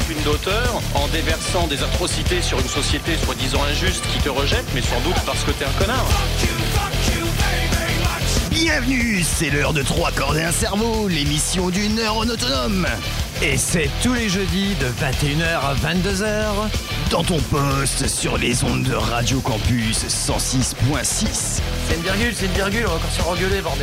fortune d'auteur en déversant des atrocités sur une société soi-disant injuste qui te rejette, mais sans doute parce que t'es un connard. Bienvenue, c'est l'heure de 3 cordes et un cerveau, l'émission du neurone autonome. Et c'est tous les jeudis de 21h à 22h. Dans ton poste sur les ondes de Radio Campus 106.6. C'est une virgule, on va encore se faire engueuler, bordel.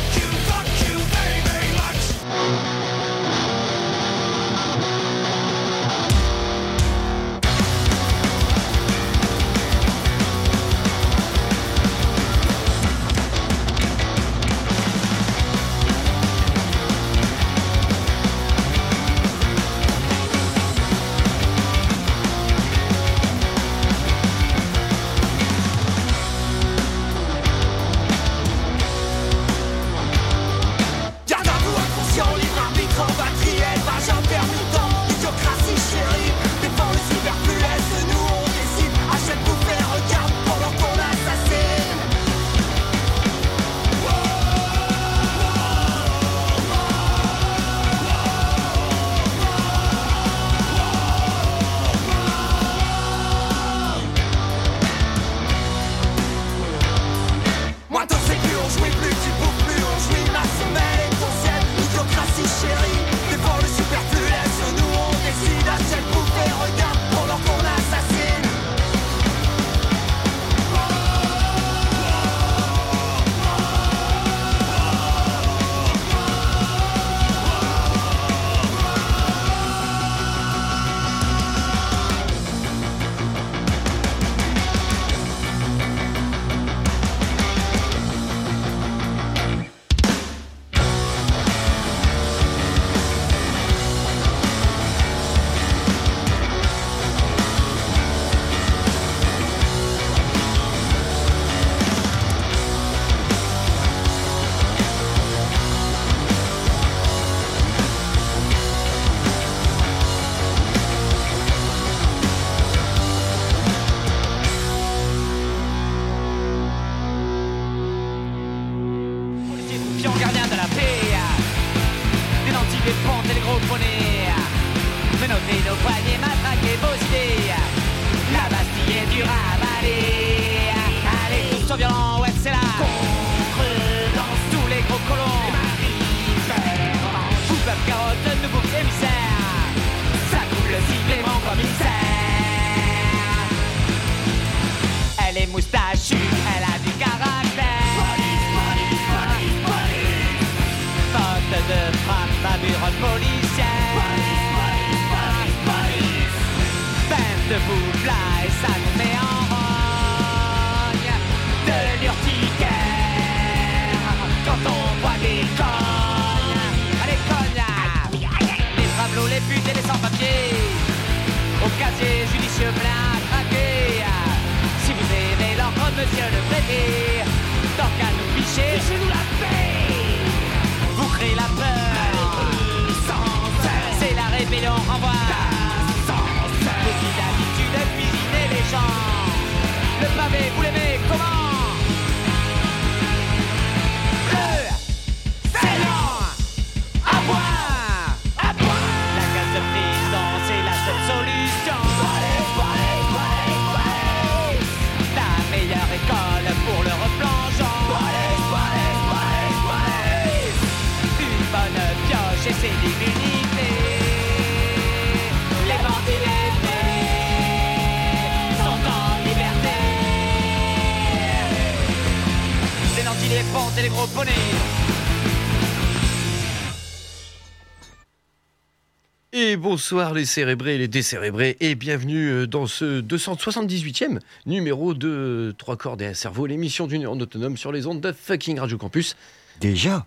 Et bonsoir les cérébrés et les décérébrés et bienvenue dans ce 278e numéro de 3 cordes et un cerveau, l'émission du neurone autonome sur les ondes de fucking Radio Campus. Déjà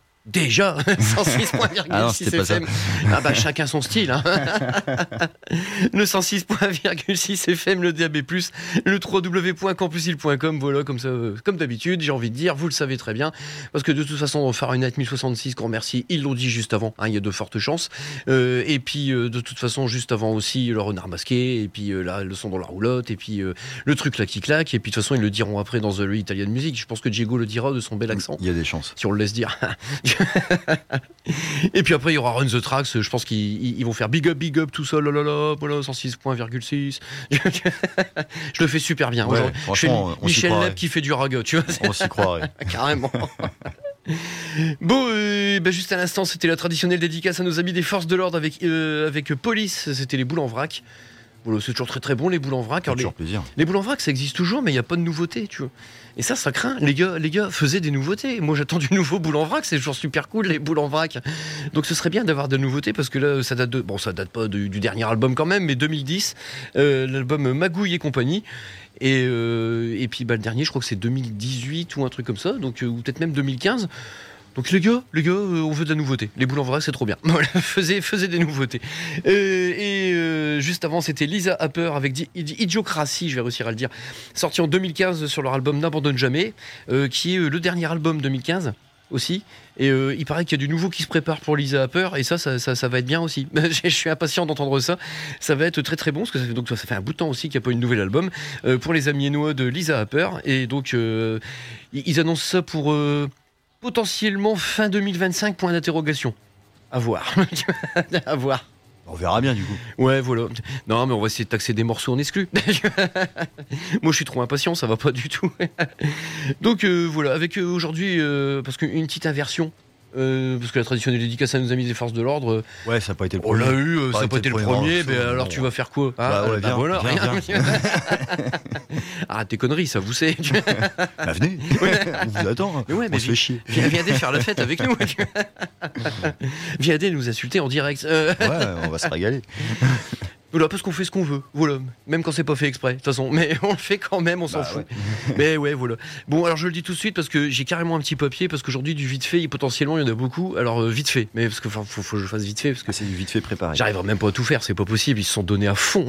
106.6 FM. Ah bah chacun son style hein. Le 106.6 FM, le DAB+, le www.campusil.com. Voilà, comme ça, comme d'habitude, j'ai envie de dire, vous le savez très bien, parce que de toute façon, on va faire une 1066 qu'on remercie, ils l'ont dit juste avant, hein, il y a de fortes chances. Et puis de toute façon, juste avant aussi, le renard masqué, et puis là, le son dans la roulotte, et puis le truc là qui claque, et puis de toute façon, ils le diront après dans The Italian Music. Je pense que Diego le dira de son bel accent. Il y a des chances. Si on le laisse dire. Et puis après il y aura Run the Tracks, je pense qu'ils vont faire big up tout ça, là, voilà, 106.6. Je le fais super bien. Ouais, aujourd'hui. Je fais franchement, on s'y Michel croirait. Leb qui fait du raga, tu vois. On s'y croirait. Carrément. Bon, juste à l'instant, c'était la traditionnelle dédicace à nos amis des forces de l'ordre avec Police. C'était les boules en vrac. Voilà, c'est toujours très très bon les boules en vrac. Alors, Toujours plaisir. les boules en vrac, ça existe toujours, mais il n'y a pas de nouveauté, tu vois. Et ça craint. Les gars faisaient des nouveautés. Moi, j'attends du nouveau boule en vrac. C'est toujours super cool, les boules en vrac. Donc, ce serait bien d'avoir de nouveautés parce que là, ça date pas du dernier album quand même, mais 2010, l'album Magouille et compagnie. Et puis, le dernier, je crois que c'est 2018 ou un truc comme ça, donc, ou peut-être même 2015. Donc les gars, on veut de la nouveauté. Les boules en vrac, c'est trop bien. Voilà, faisez des nouveautés. Juste avant, c'était Lisa Harper avec Idiocratie, je vais réussir à le dire, sorti en 2015 sur leur album N'abandonne jamais, qui est le dernier album 2015 aussi. Et il paraît qu'il y a du nouveau qui se prépare pour Lisa Harper, et ça va être bien aussi. Je suis impatient d'entendre ça. Ça va être très très bon, parce que ça fait un bout de temps aussi qu'il n'y a pas eu de nouvel album pour les Amiénois de Lisa Harper. Et donc ils annoncent ça pour potentiellement fin 2025, point d'interrogation. À voir. À voir. On verra bien du coup. Ouais, voilà. Non, mais on va essayer de taxer des morceaux en exclu. Moi, je suis trop impatient, ça va pas du tout. Donc voilà, avec aujourd'hui, parce qu'une petite inversion. Parce que la traditionnelle dédicace à nos amis des forces de l'ordre. Ouais, ça n'a pas été le On premier. l'a eu, ça n'a pas été le premier, mais alors tu vas faire quoi? Viens, voilà, viens. Arrête tes conneries, ça vous sait. Bah venez, on vous attend. Mais ouais, mais on se fait chier. Viens faire la fête avec nous. Viens nous insulter en direct. Ouais, on va se régaler. Voilà, parce qu'on fait ce qu'on veut, voilà, même quand c'est pas fait exprès, de toute façon, mais on le fait quand même, on s'en fout. Ouais. Mais ouais, voilà. Bon, alors je le dis tout de suite parce que j'ai carrément un petit papier, parce qu'aujourd'hui du vite fait, potentiellement il y en a beaucoup, alors vite fait, mais parce que faut que je fasse vite fait, parce que C'est du vite fait préparé. j'arriverai même pas à tout faire, c'est pas possible, ils se sont donnés à fond,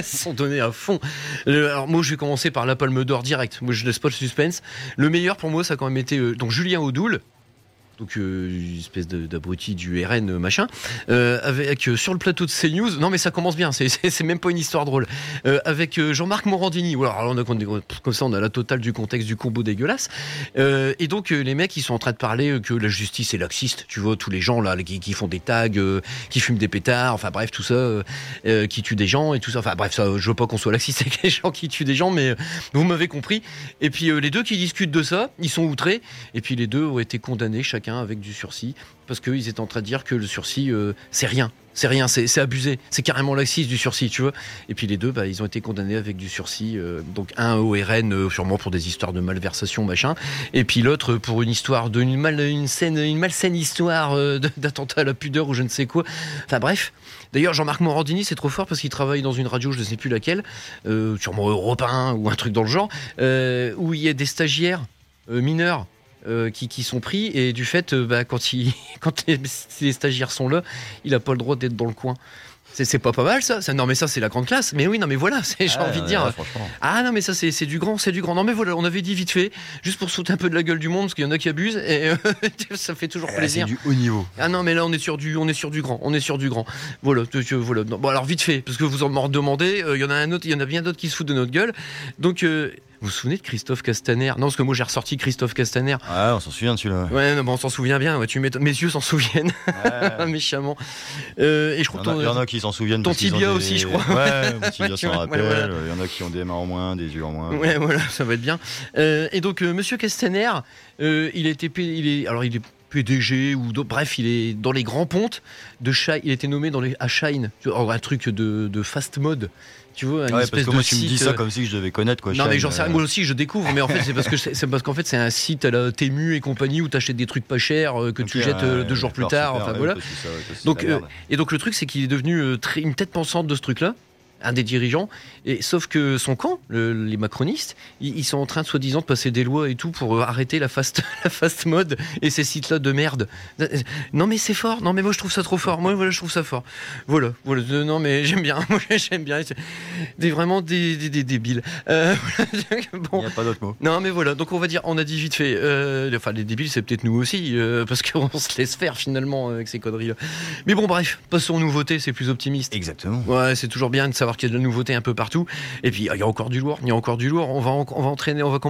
Alors moi je vais commencer par la Palme d'Or direct, moi je laisse pas le suspense. Le meilleur pour moi ça a quand même été donc Julien Audoul. Donc une espèce d'abruti du RN machin, avec sur le plateau de CNews. Non mais ça commence bien, c'est même pas une histoire drôle. Avec Jean-Marc Morandini. Alors on a comme ça on a la totale du contexte du combo dégueulasse. Et donc les mecs ils sont en train de parler que la justice est laxiste. Tu vois tous les gens là qui font des tags, qui fument des pétards, enfin bref tout ça, qui tuent des gens et tout ça. Enfin bref ça, je veux pas qu'on soit laxiste avec les gens qui tuent des gens, mais vous m'avez compris. Et puis les deux qui discutent de ça, ils sont outrés. Et puis les deux ont été condamnés chacun avec du sursis, parce qu'ils étaient en train de dire que le sursis, c'est rien, c'est abusé, c'est carrément laxiste du sursis, tu vois. Et puis les deux, ils ont été condamnés avec du sursis, donc un au RN, sûrement pour des histoires de malversation, machin, et puis l'autre pour une histoire une malsaine histoire d'attentat à la pudeur ou je ne sais quoi. Enfin bref. D'ailleurs, Jean-Marc Morandini, c'est trop fort parce qu'il travaille dans une radio, je ne sais plus laquelle, sûrement Europe 1 ou un truc dans le genre, où il y a des stagiaires mineurs qui sont pris, et du fait quand les stagiaires sont là, il a pas le droit d'être dans le coin. C'est pas mal ça. Non mais ça c'est la grande classe. Mais oui, non mais voilà, j'ai envie de dire. Ouais, ah non mais ça c'est du grand. Non mais voilà, on avait dit vite fait, juste pour sauter un peu de la gueule du monde, parce qu'il y en a qui abusent, et ça fait toujours plaisir. C'est du haut niveau. Ah non mais là on est sur du grand. Voilà, voilà. Bon alors vite fait, parce que vous en m'en demandez, il y en a bien d'autres qui se foutent de notre gueule. Donc vous vous souvenez de Christophe Castaner? Non, parce que moi j'ai ressorti Christophe Castaner. Ouais, on s'en souvient de celui-là. Ouais, non, on s'en souvient bien. Ouais, mes yeux s'en souviennent. Ouais. Méchamment. Et je crois il y en a qui s'en souviennent. Ton tibia aussi, je crois. Ouais, mon tibia s'en rappelle. Voilà. Il y en a qui ont des mains en moins, des yeux en moins. Ouais, voilà, ça va être bien. Et donc, monsieur Castaner, il est PDG ou bref, il est dans les grands pontes de Shine. Il a été nommé à Shine, un truc de fast mode. Tu vois, une espèce parce que de moi, site. Tu me dis ça comme si je devais connaître quoi. Non, mais j'en sais rien. Moi aussi, je découvre. Mais en fait, c'est parce qu'en fait, c'est un site à la Temu et compagnie où tu achètes des trucs pas chers que tu jettes 2 jours plus tard. Enfin voilà. Donc, et donc le truc, c'est qu'il est devenu une tête pensante de ce truc-là. Un des dirigeants, et sauf que son camp, les macronistes, ils sont en train de soi-disant de passer des lois et tout pour arrêter la fast mode et ces sites-là de merde. Non mais c'est fort, non mais moi je trouve ça trop fort, moi voilà je trouve ça fort. Voilà, non mais j'aime bien, vraiment des débiles. Bon. Il n'y a pas d'autre mot. Non mais voilà, donc on a dit vite fait, enfin les débiles c'est peut-être nous aussi, parce qu'on se laisse faire finalement avec ces conneries-là. Mais bon bref, passons aux nouveautés, c'est plus optimiste. Exactement. Ouais, c'est toujours bien de savoir savoir qu'il y a de la nouveauté un peu partout. Et puis il y a encore du lourd. On va enchaîner. On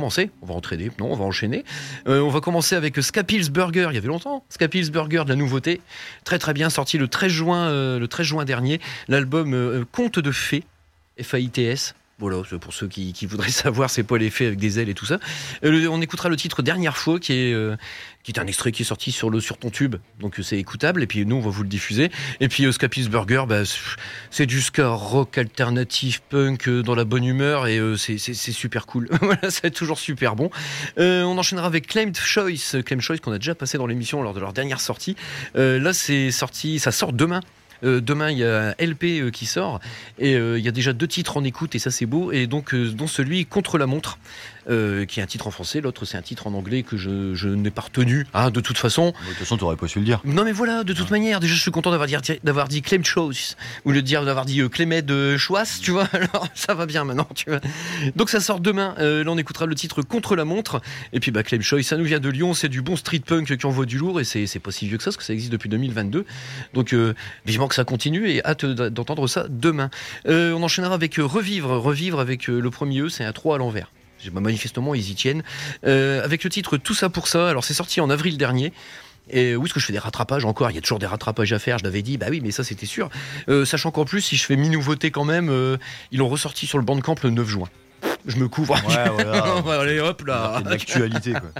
va commencer avec Scapil's Burger. Il y avait longtemps. Scapil's Burger, de la nouveauté, très très bien, sorti le 13 juin dernier. L'album Conte de Fées, F-A-I-T-S. Voilà, pour ceux qui voudraient savoir, c'est pas les fées avec des ailes et tout ça. On écoutera le titre Dernière fois, qui est un extrait qui est sorti sur ton tube, donc c'est écoutable. Et puis nous, on va vous le diffuser. Et puis Scapil's Burger, c'est du ska rock alternatif punk dans la bonne humeur, et c'est super cool. Voilà, c'est toujours super bon. On enchaînera avec Claimed Choice qu'on a déjà passé dans l'émission lors de leur dernière sortie. Là, c'est sorti, ça sort demain. Demain, il y a un LP qui sort, et il y a déjà 2 titres en écoute, et ça c'est beau, et donc dont celui Contre la montre, qui est un titre en français, l'autre c'est un titre en anglais que je n'ai pas retenu, de toute façon. De toute façon, t'aurais pas su le dire. Non mais voilà, de toute manière, déjà je suis content d'avoir dit Claimed Choice, ou d'avoir dit Clémed Choice, tu vois, alors ça va bien maintenant, tu vois. Donc ça sort demain, là on écoutera le titre Contre la montre, et puis Claimed Choice, ça nous vient de Lyon, c'est du bon street punk qui envoie du lourd, et c'est pas si vieux que ça, parce que ça existe depuis 2022, donc vivement que ça continue, et hâte d'entendre ça demain. On enchaînera avec Revivre avec le premier c'est un 3 à l'envers. Manifestement ils y tiennent, avec le titre Tout ça pour ça. Alors c'est sorti en avril dernier. Et où est-ce que je fais des rattrapages encore? Il y a toujours des rattrapages à faire, je l'avais dit, oui, mais ça c'était sûr. Sachant qu'en plus, si je fais mi-nouveauté quand même, ils l'ont ressorti sur le Bandcamp le 9 juin. Je me couvre. Ouais, voilà. Allez hop là. C'est de l'actualité, quoi.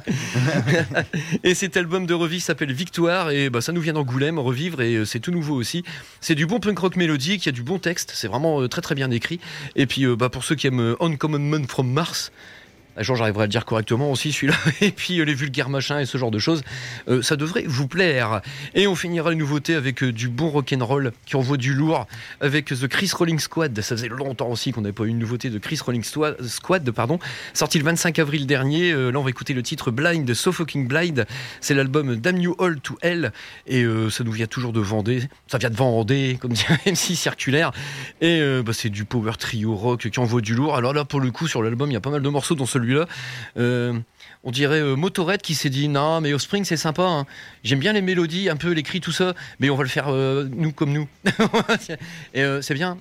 Et cet album de Revivre s'appelle Victoire, et ça nous vient d'Angoulême, Revivre, et c'est tout nouveau aussi. C'est du bon punk rock mélodique, il y a du bon texte, c'est vraiment très très bien écrit. Et puis pour ceux qui aiment Uncommon Man from Mars, j'arriverai à le dire correctement aussi celui-là, et puis les vulgaires machins et ce genre de choses, ça devrait vous plaire. Et on finira les nouveautés avec du bon rock'n'roll qui envoie du lourd, avec The Chris Rolling Squad. Ça faisait longtemps aussi qu'on n'avait pas eu une nouveauté de Chris Rolling Squad, sorti le 25 avril dernier. Là on va écouter le titre Blind, So Fucking Blind. C'est l'album Damn You All to Hell, et ça nous vient toujours de Vendée, ça vient de Vendée, comme dit MC Circulaire, et c'est du power trio rock qui envoie du lourd. Alors là pour le coup sur l'album il y a pas mal de morceaux, dont celui-là, on dirait Motorhead qui s'est dit non mais Offspring c'est sympa, hein. J'aime bien les mélodies, un peu les cris, tout ça, mais on va le faire nous comme nous. Et c'est bien.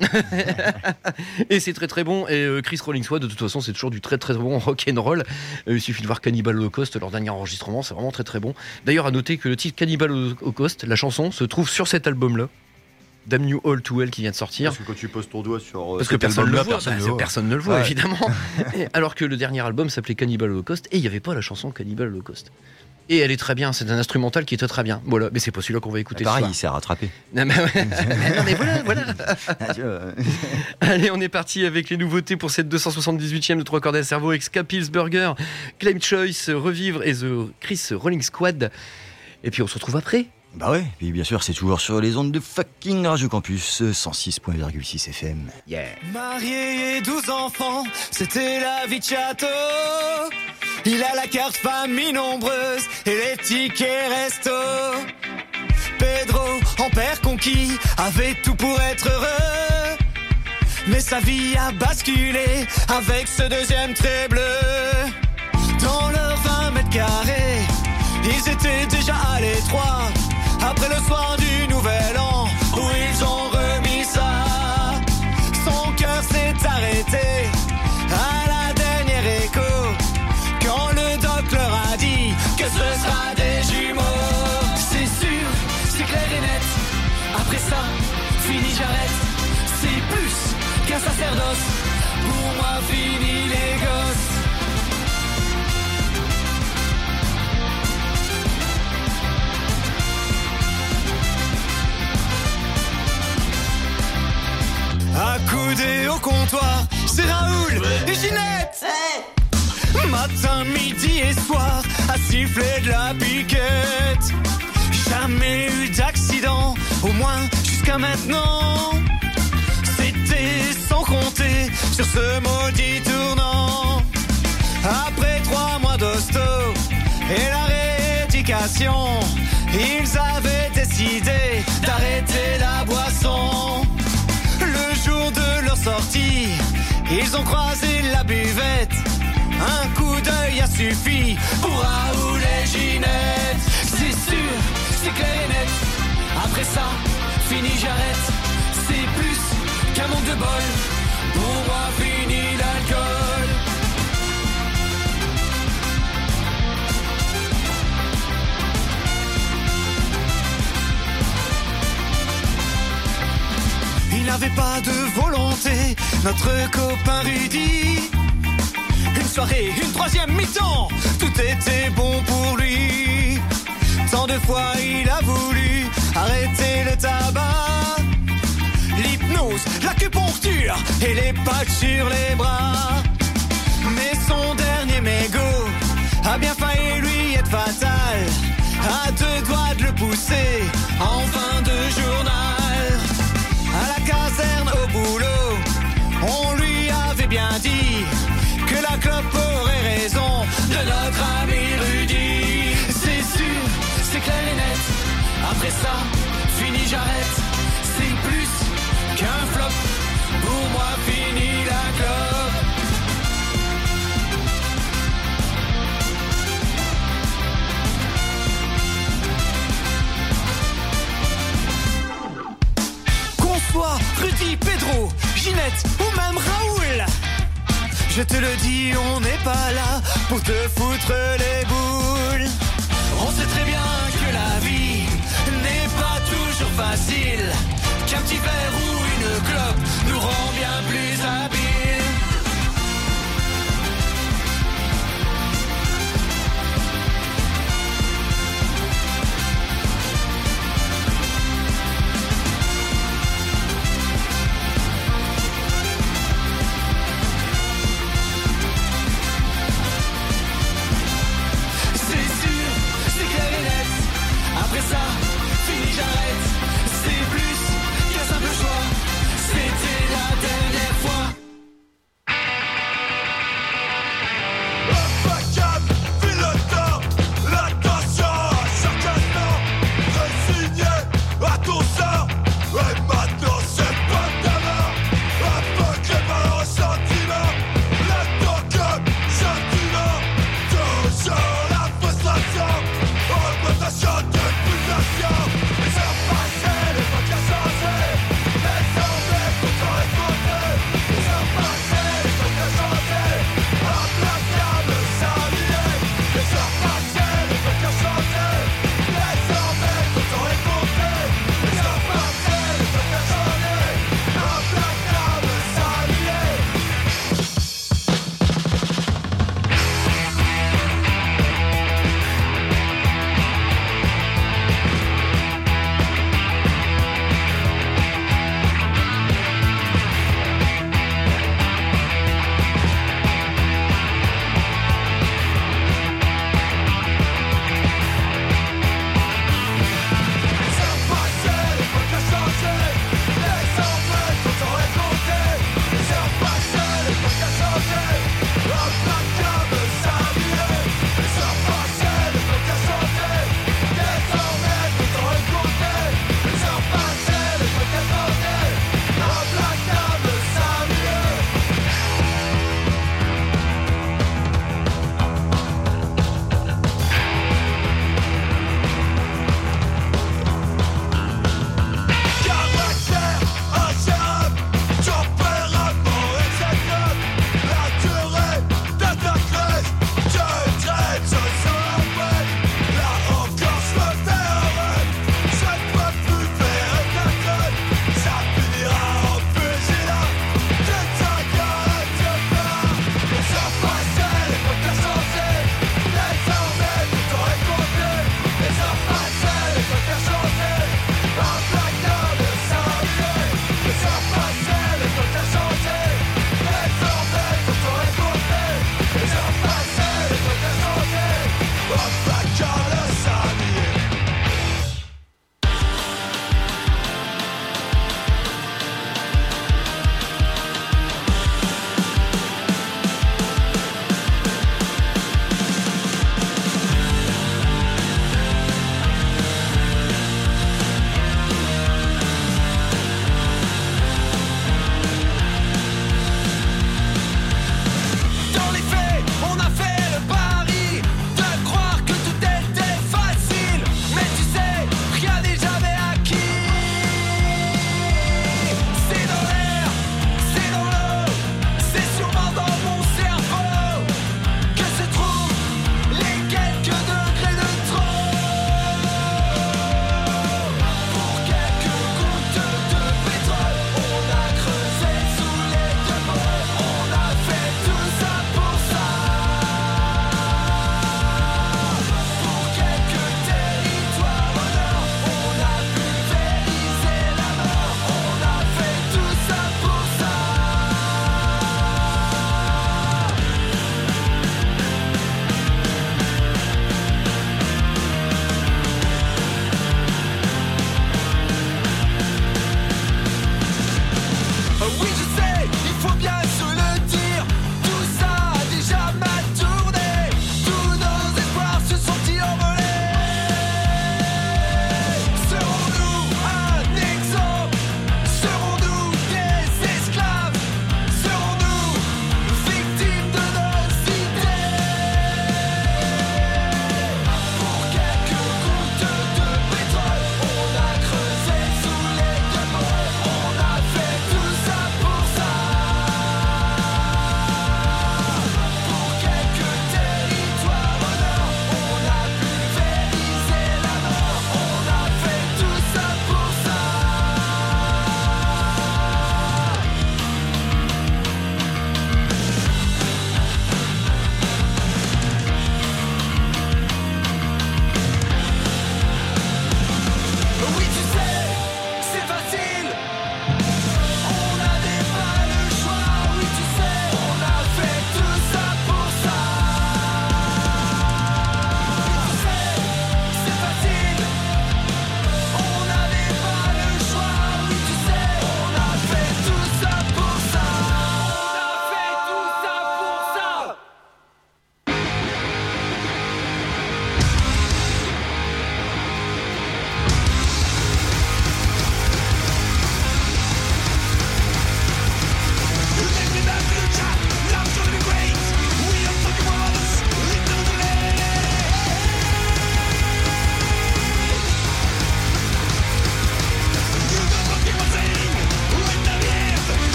Et c'est très très bon. Et Chris Rolling Squad, de toute façon c'est toujours du très très bon rock'n'roll. Il suffit de voir Cannibal Holocaust, leur dernier enregistrement, c'est vraiment très très bon. D'ailleurs à noter que le titre Cannibal Holocaust, la chanson, se trouve sur cet album là, Damn You All to Hell, qui vient de sortir. Parce que quand tu poses ton doigt sur. Parce que personne ne le voit. Personne ne le voit, ouais. Évidemment. Alors que le dernier album s'appelait Cannibal Holocaust, et il n'y avait pas la chanson Cannibal Holocaust. Et elle est très bien, c'est un instrumental qui est très très bien. Voilà, mais c'est pas celui-là qu'on va écouter. Pareil, ce soir. il s'est rattrapé. Non mais voilà. Allez, on est parti avec les nouveautés pour cette 278e de 3 cordes à cerveau, avec Scapil's Burger, Claimed Choice, Revivre et The Chris Rolling Squad. Et puis on se retrouve après. Bah ouais, puis bien sûr, c'est toujours sur les ondes de fucking Radio Campus 106.6 FM. Yeah. Marié et 12 enfants, c'était la vie de château. Il a la carte famille nombreuse et les tickets resto. Pedro, en père conquis, avait tout pour être heureux. Mais sa vie a basculé avec ce deuxième trait bleu. Dans leurs 20 mètres carrés, ils étaient déjà à l'étroit. Après le soir du nouvel an, où ils ont remis ça, son cœur s'est arrêté à la dernière écho, quand le doc leur a dit que ce sera des jumeaux. C'est sûr, c'est clair et net, après ça, fini j'arrête. C'est plus qu'un sacerdoce, pour moi fini les gosses. Accoudé au comptoir, c'est Raoul et Ginette. Matin, midi et soir, à siffler de la piquette. Jamais eu d'accident, au moins jusqu'à maintenant. C'était sans compter sur ce maudit tournant. Après 3 mois d'hosto et la rééducation, ils avaient décidé d'arrêter la boisson. Le jour de leur sortie, ils ont croisé la buvette. Un coup d'œil a suffi pour Raoul et Ginette. C'est sûr, c'est clair et net, après ça, fini j'arrête. C'est plus qu'un manque de bol. Pour moi, fini l'alcool. Il n'avait pas de volonté, notre copain Rudy. Une soirée, une troisième mi-temps, tout était bon pour lui. Tant de fois il a voulu arrêter le tabac, l'hypnose, l'acupuncture et les patchs sur les bras. Mais son dernier mégot a bien failli lui être fatal, à deux doigts de le pousser en fin de journal. À la caserne, au boulot, on lui avait bien dit que la clope aurait raison de notre ami Rudy. C'est sûr, c'est clair et net. Après ça, fini, j'arrête. C'est plus qu'un flop. Pour moi, fini la clope. Qu'on soit Rudy, Pedro, Ginette ou même Raoul, je te le dis, on n'est pas là pour te foutre les boules. On sait très bien que la vie n'est pas toujours facile, qu'un petit verre ou une clope nous rend bien plus habiles. Après ça, fini, j'arrête. C'est plus qu'un simple choix. C'était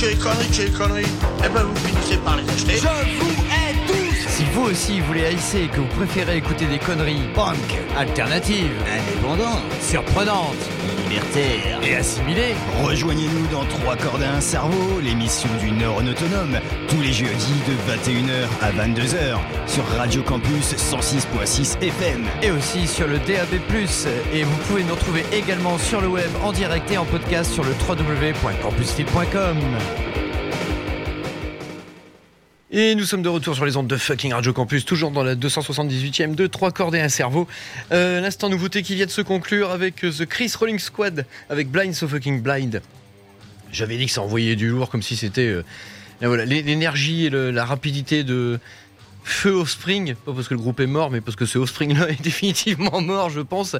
Eh ben vous finissez par les acheter. Je vous hais tous. Si vous aussi voulez haïsser et que vous préférez écouter des conneries punk, alternatives, Indépendant, surprenantes libertaire. et assimilées, Rejoignez-nous dans 3 cordes à un cerveau, l'émission du Nord en autonome, tous les jeudis de 21h à 22h sur Radio Campus 106.6 FM. et aussi sur le DAB+. Et vous pouvez nous retrouver également sur le web en direct et en podcast sur le www.campuslille.com. Et nous sommes de retour sur les ondes de fucking Radio Campus, toujours dans la 278e de 3 cordes et un cerveau. L'instant nouveauté qui vient de se conclure avec The Chris Rolling Squad, avec Blind So Fucking Blind. J'avais dit que ça envoyait du lourd, comme si c'était voilà, l'énergie et la rapidité de Feu Offspring, pas parce que le groupe est mort, mais parce que ce Offspring-là est définitivement mort, je pense.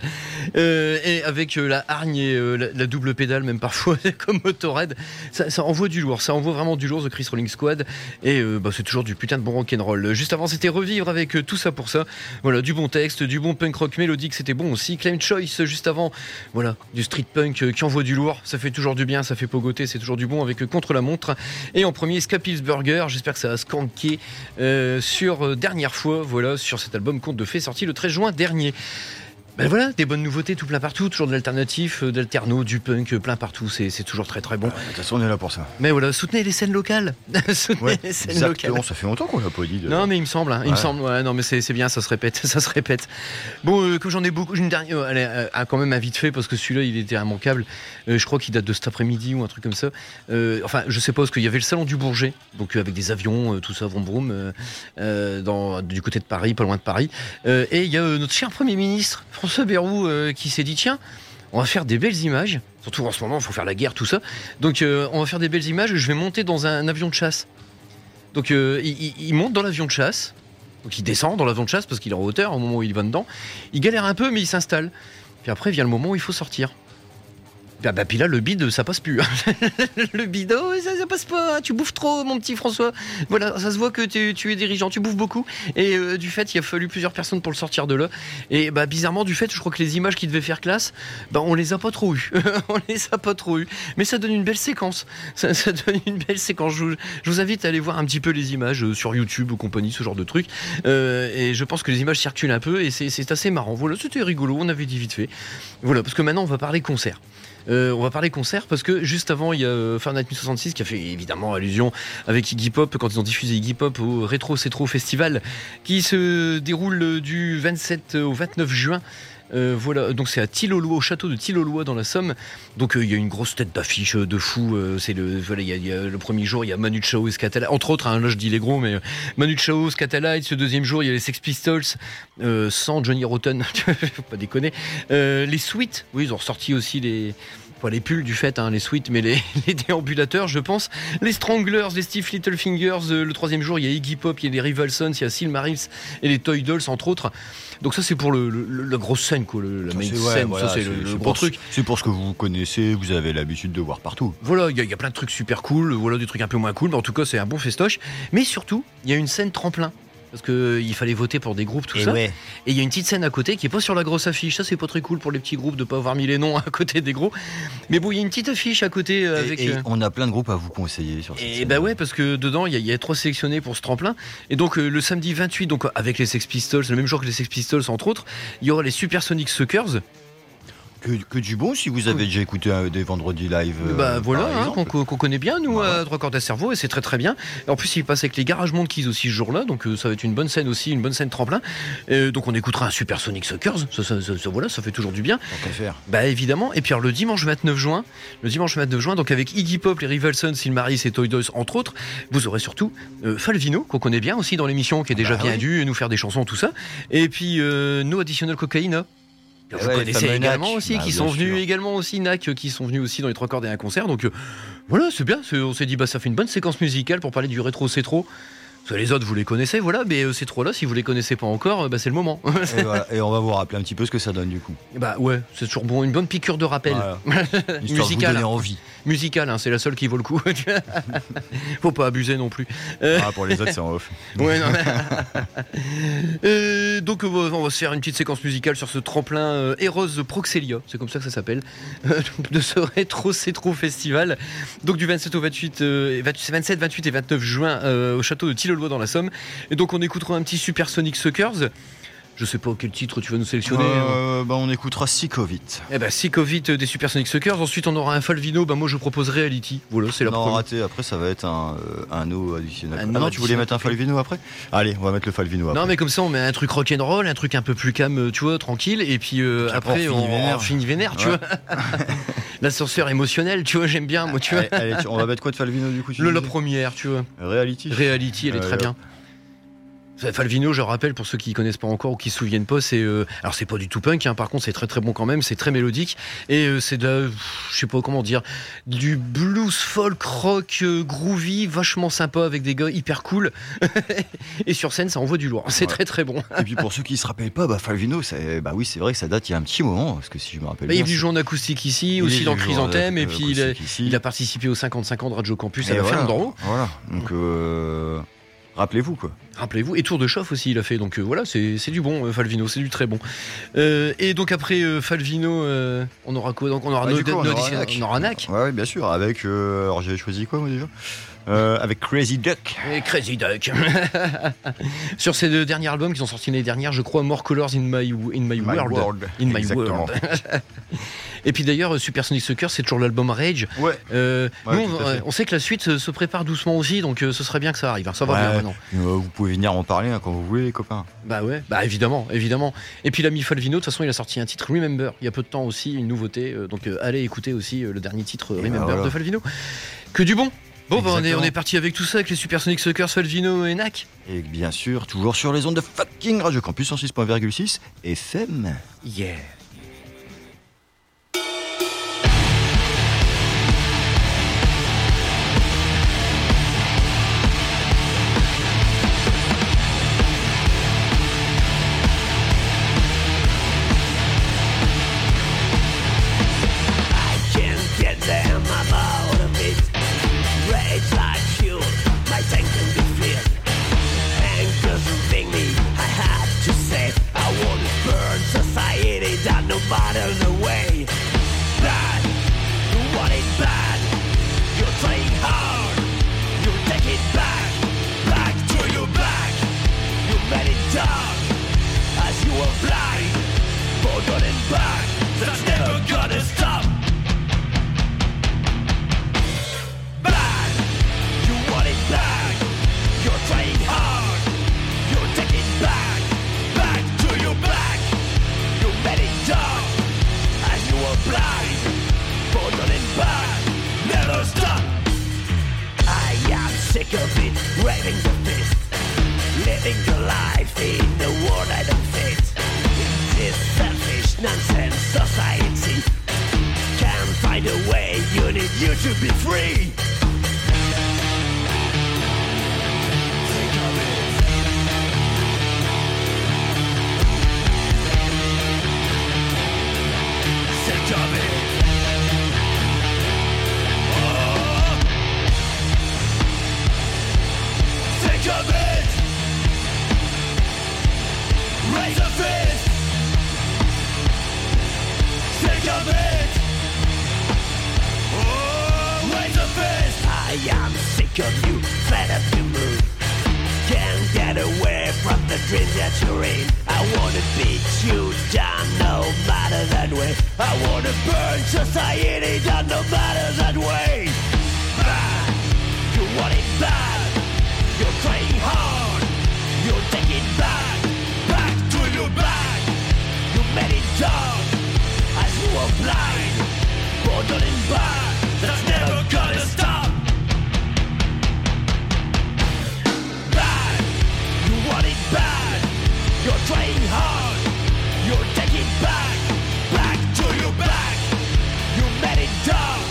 Et avec la hargne et la double pédale, même parfois, comme Motorhead, ça envoie du lourd, ça envoie vraiment du lourd, The Chris Rolling Squad. Et c'est toujours du putain de bon rock'n'roll. Juste avant, c'était Revivre avec Tout ça pour ça. Voilà, du bon texte, du bon punk rock mélodique, c'était bon aussi. Claim Choice, juste avant, voilà, du street punk qui envoie du lourd. Ça fait toujours du bien, ça fait pogoter, c'est toujours du bon avec Contre la montre. Et en premier, Scapil's Burger, j'espère que ça a skanké sur Dernière fois, voilà, sur cet album Conte de Fées sorti le 13 juin dernier. Ben voilà, des bonnes nouveautés tout plein partout, toujours de l'alternatif, d'alterno, du punk, plein partout, c'est toujours très très bon. De toute façon, on est là pour ça. Mais voilà, soutenez les scènes locales. Soutenez les scènes Exactement, locales. ça fait longtemps qu'on l'a pas dit. Non mais il me semble, il me semble, ouais, non mais c'est bien, ça se répète, ça se répète. Bon, comme j'en ai beaucoup, une dernière, allez, quand même un vite fait parce que celui-là il était immanquable. Je crois qu'il date de cet après-midi ou un truc comme ça. Enfin, je sais pas parce qu'il y avait le salon du Bourget, donc avec des avions, tout ça, vroom vroom, du côté de Paris, pas loin de Paris. Et il y a notre cher Premier ministre François Bayrou qui s'est dit tiens. On va faire des belles images, surtout en ce moment, il faut faire la guerre, tout ça. Donc on va faire des belles images, je vais monter dans un avion de chasse. Donc il monte dans l'avion de chasse, donc il descend dans l'avion de chasse parce qu'il est en hauteur au moment où il va dedans. Il galère un peu mais il s'installe. Puis après vient le moment où il faut sortir. Puis là, le bide, ça passe plus. Le bide, oh, ça passe pas, tu bouffes trop, mon petit François. Voilà, ça se voit que tu es dirigeant, tu bouffes beaucoup. Et du fait, il a fallu plusieurs personnes pour le sortir de là. Et bizarrement, du fait, je crois que les images qui devaient faire classe, on les a pas trop eues. On les a pas trop eues. Mais ça donne une belle séquence. Ça donne une belle séquence. Je vous invite à aller voir un petit peu les images sur YouTube ou compagnie, ce genre de trucs. Et je pense que les images circulent un peu et c'est assez marrant. Voilà, c'était rigolo, on avait dit vite fait. Voilà, parce que maintenant, on va parler concert. On va parler concert parce que juste avant il y a Fahrenheit 1066 qui a fait évidemment allusion avec Iggy Pop quand ils ont diffusé Iggy Pop au Rétro Cétro Festival qui se déroule du 27 au 29 juin. Voilà, donc c'est à Tillolois, au château de Tillolois dans la Somme. Donc il y a une grosse tête d'affiche de fou. C'est il y a le premier jour il y a Manu Chao et Scatalites, entre autres. Là je dis les gros, mais Manu Chao, Scatalites. Ce deuxième jour il y a les Sex Pistols sans Johnny Rotten, faut pas déconner. Les Sweets, oui ils ont ressorti aussi pas les pulls du fait, les suites, mais les déambulateurs, je pense. Les Stranglers, les Steve Littlefingers. Le troisième jour, il y a Iggy Pop, il y a les Rivalsons, il y a Silmarils et les Toy Dolls, entre autres. Donc ça, c'est pour la grosse scène, quoi, la main scène. Voilà, ça, c'est le gros truc. C'est pour ce que vous connaissez, vous avez l'habitude de voir partout. Voilà, il y a plein de trucs super cool, voilà, des trucs un peu moins cool, mais en tout cas, c'est un bon festoche. Mais surtout, il y a une scène tremplin. Parce qu'il fallait voter pour des groupes, tout ça. Ouais. Et il y a une petite scène à côté qui est pas sur la grosse affiche. Ça, c'est pas très cool pour les petits groupes de pas avoir mis les noms à côté des gros. Mais bon, il y a une petite affiche à côté avec. Et on a plein de groupes à vous conseiller sur cette scène. Ouais, parce que dedans, il y a 3 sélectionnés pour ce tremplin. Et donc, le samedi 28, donc avec les Sex Pistols, le même jour que les Sex Pistols, entre autres, il y aura les Supersonic Suckers. Que du bon si vous avez déjà écouté des vendredis live. Voilà, qu'on connaît bien, nous, à 3 cordes à cerveau, et c'est très très bien. Et en plus, il passe avec les Garage Monkeys aussi ce jour-là, donc ça va être une bonne scène aussi, une bonne scène tremplin. Donc on écoutera un Supersonic Suckers, ça fait toujours du bien. Tant qu'à faire. Évidemment. Et puis alors, le dimanche 29 juin, donc avec Iggy Pop, les Rivalsons, Silmarils et Toy Dolls, entre autres, vous aurez surtout Falvino, qu'on connaît bien aussi dans l'émission, qui est déjà bien dû nous faire des chansons, tout ça. Et puis No Additional Cocaine. Vous connaissez également aussi, qui sont venus également aussi, NAC, qui sont venus aussi dans les 3 cordes et un concert. Donc voilà, c'est bien. On s'est dit, ça fait une bonne séquence musicale pour parler du rétro-cétro. Parce que les autres, vous les connaissez, voilà, mais ces trois-là, si vous les connaissez pas encore, c'est le moment. Et, voilà. Et on va vous rappeler un petit peu ce que ça donne du coup. Bah ouais, c'est toujours bon, une bonne piqûre de rappel. Voilà. Histoire de vous donner envie. Musical, hein, c'est la seule qui vaut le coup. Faut pas abuser non plus. Pour les autres, c'est en off. Ouais, non, donc on va se faire une petite séquence musicale sur ce tremplin Eros Proxelia, c'est comme ça que ça s'appelle, de ce rétro Cétro Festival. Donc du 27 au 28, 27, 28 et 29 juin au château de Tilloloy dans la Somme. Et donc on écoutera un petit Supersonic Suckers. Je sais pas quel titre tu vas nous sélectionner. On écoutera Sick of It. Eh ben Sick of It des Supersonic Suckers. Ensuite on aura un Falvino. Moi je propose Reality. Voilà, c'est la première. Raté. Après ça va être un no additionnel. Non, tu voulais mettre un Falvino après ? Allez, on va mettre le Falvino après. Non mais comme ça on met un truc rock'n'roll, un truc un peu plus calme, tu vois, tranquille. Et puis après on finit vénère, tu vois. L'ascenseur émotionnel, tu vois, j'aime bien moi, tu vois. Allez, on va mettre quoi de Falvino du coup la première, tu vois. Reality, elle est très bien. Falvino, je rappelle pour ceux qui connaissent pas encore ou qui se souviennent pas, c'est alors c'est pas du tout punk, hein, par contre c'est très très bon quand même, c'est très mélodique et c'est de la, je sais pas comment dire, du blues folk rock groovy, vachement sympa avec des gars hyper cool et sur scène ça envoie du lourd, c'est très très bon. Et puis pour ceux qui se rappellent pas, Falvino, c'est vrai que ça date il y a un petit moment parce que si je me rappelle bien, il a joué en acoustique ici, aussi dans Chrysanthème et puis il a participé aux 55 ans de Radio Campus à la ferme d'en haut. Voilà, donc rappelez-vous quoi. Rappelez-vous, et Tour de Chauffe aussi il a fait, donc voilà, c'est du bon Falvino, c'est du très bon. Et donc après Falvino, on aura quoi ? Donc on aura on aura Nac. Ouais, bien sûr, avec alors j'avais choisi quoi moi déjà avec Crazy Duck. Et Crazy Duck. Sur ces deux derniers albums qui sont sortis l'année dernière, je crois, More Colors in My World. In My World. Et puis d'ailleurs, Supersonic Suckers, c'est toujours l'album Rage. Ouais. On sait que la suite se prépare doucement aussi, donc ce serait bien que ça arrive. Ça va bien maintenant. Vous pouvez venir en parler quand vous voulez, les copains. Bah ouais, évidemment. Et puis l'ami Falvino, de toute façon, il a sorti un titre Remember il y a peu de temps aussi, une nouveauté. Donc allez écouter aussi le dernier titre Remember de Falvino. Que du bon. Bon, on est parti avec tout ça, avec les Supersonic Suckers, Falvino et Nac. Et bien sûr, toujours sur les ondes de fucking Radio Campus en 6.6 FM. Yeah.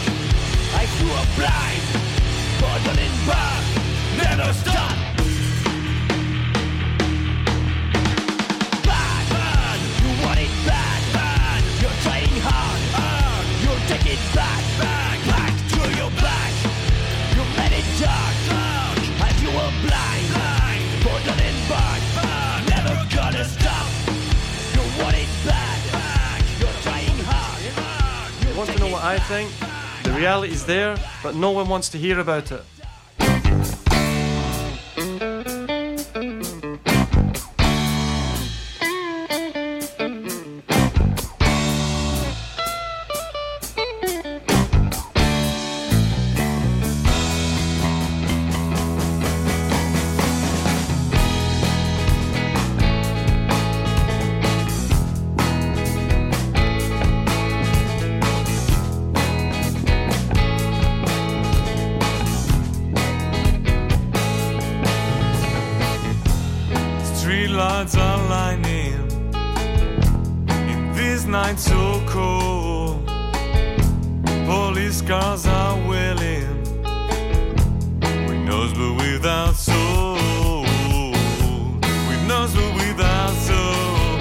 Blind, but not in back, never stop. everything. The reality is there, but no one wants to hear about it. Streetlights are lining in this night so cold. Police cars are wailing, windows but without soul. Windows but without soul.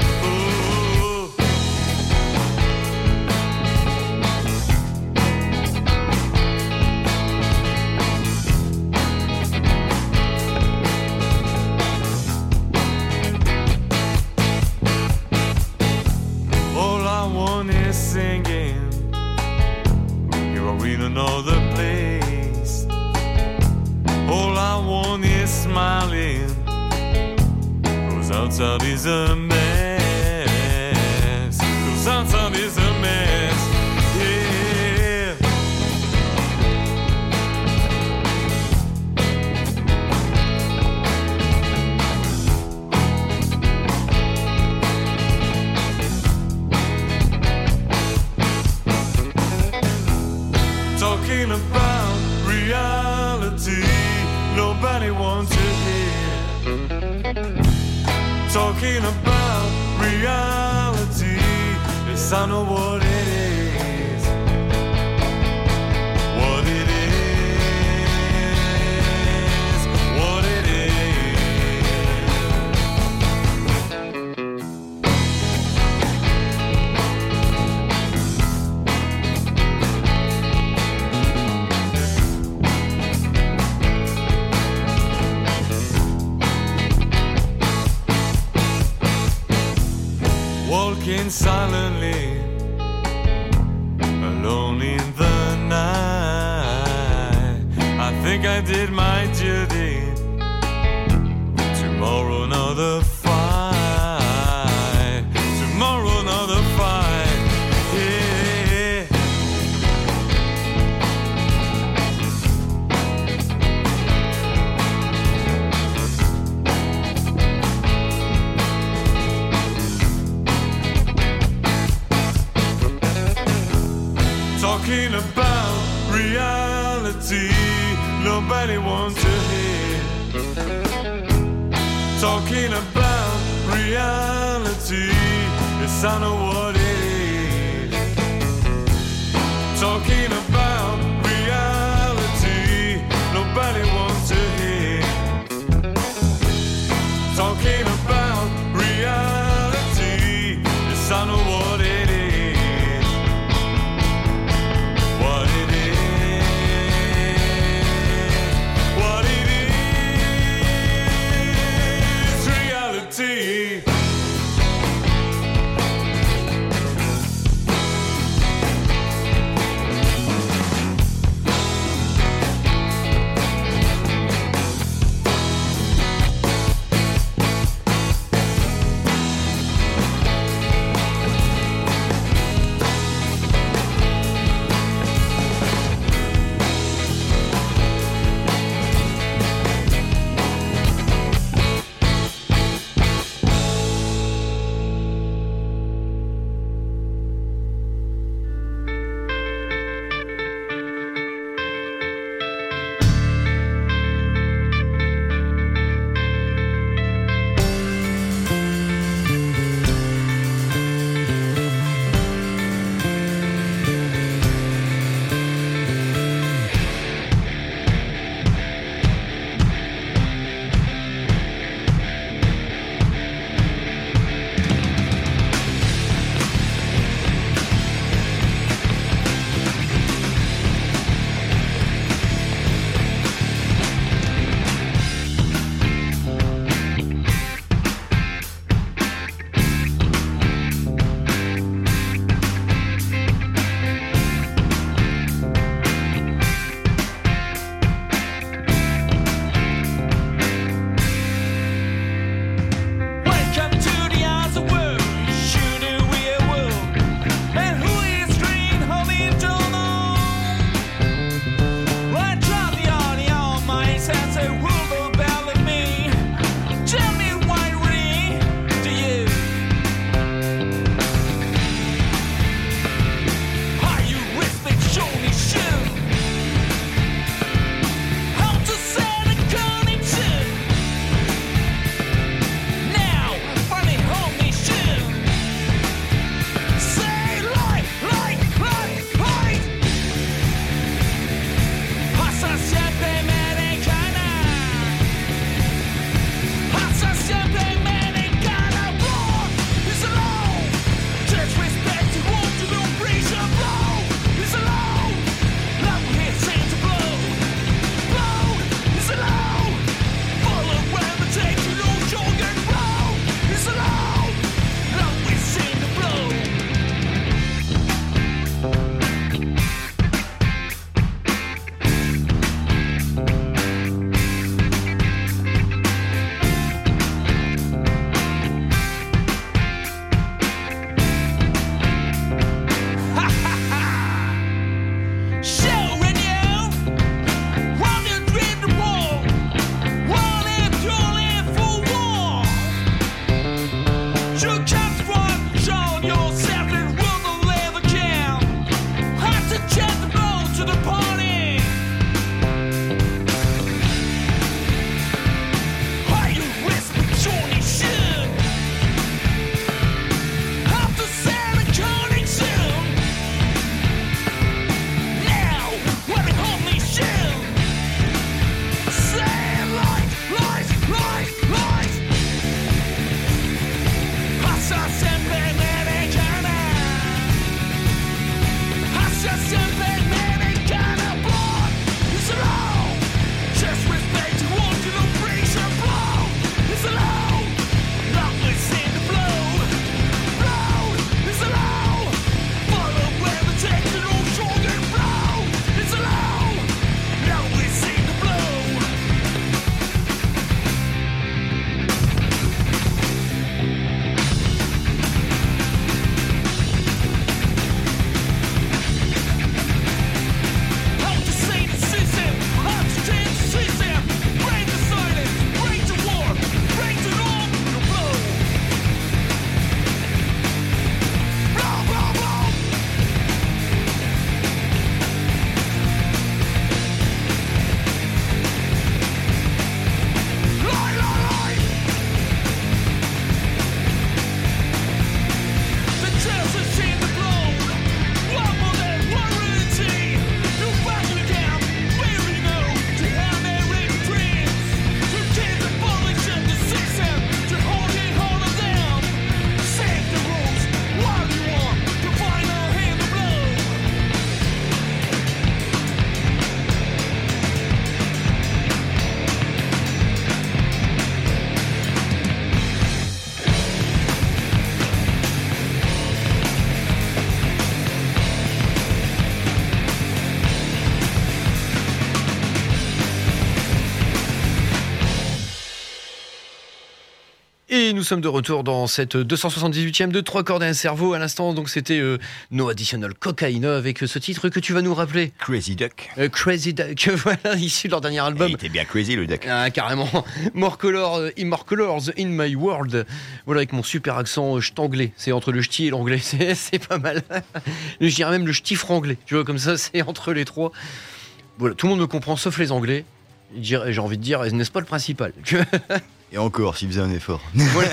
Singing, you're in another place. All I want is smiling. Cause outside is a mess. Cause outside is a mess. Yeah. Talking about reality, nobody wants to hear. Talking about reality, yes, I know what it is. What it is. What it walking silently, alone in the night. I think I did my duty. Tomorrow another fight. Tomorrow another fight. Yeah. Talking about reality, nobody wants to hear. Talking about reality, yes, I know what it is. Talking about reality, nobody wants to hear. Talking about reality, yes, I know what it is. Et nous sommes de retour dans cette 278e de 3 cordes et un cerveau. À l'instant, donc c'était No Additional Cocaina avec ce titre que tu vas nous rappeler. Crazy Duck. Crazy Duck, voilà, issu de leur dernier album. Il était bien crazy le duck. Ah, carrément. More Colors in My World. Voilà, avec mon super accent ch'tanglais. C'est entre le ch'ti et l'anglais. C'est pas mal. Je dirais même le ch'ti franglais. Tu vois, comme ça, c'est entre les trois. Voilà, tout le monde me comprend sauf les Anglais. J'ai envie de dire, n'est-ce pas le principal? Et encore, s'ils faisaient un effort.